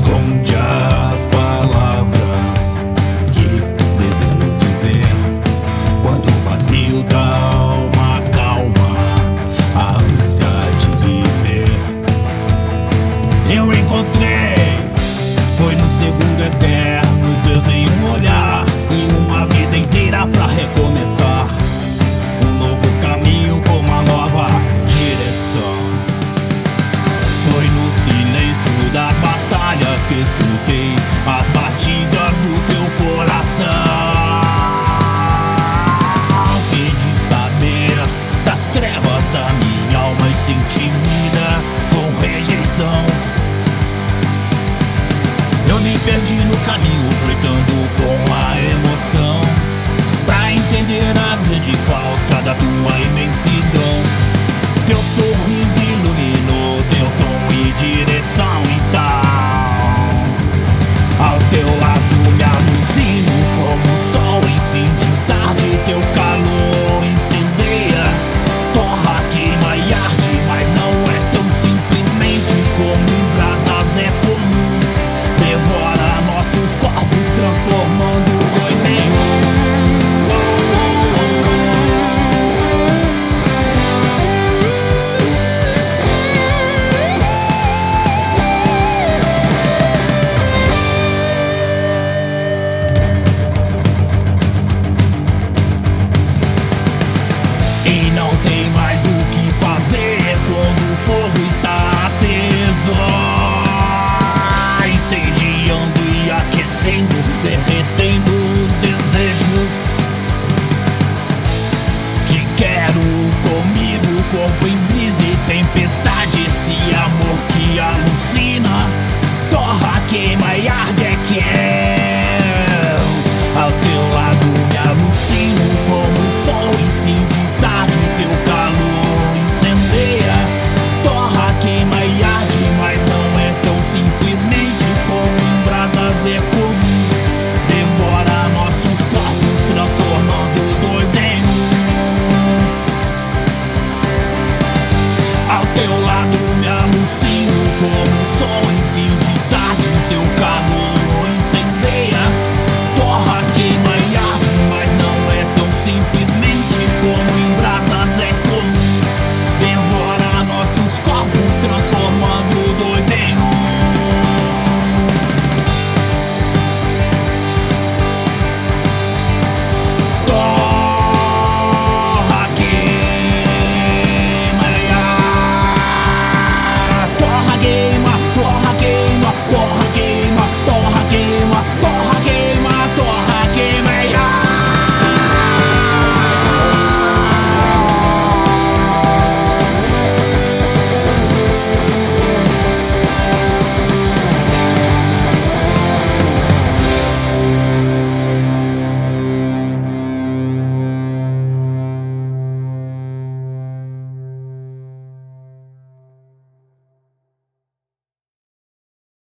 esconde as palavras que devemos dizer quando o vazio da alma calma a ânsia de viver. Eu encontrei, foi no segundo eterno desenho um olhar em uma vida inteira pra recomeçar um novo caminho com uma nova direção. Foi no silêncio das batalhas que escutei as batidas do teu coração. Quis saber das trevas da minha alma e senti vida com rejeição. Eu me perdi no caminho, flertando com a emoção, pra entender a grande falta da tua imensidão. Teu sorriso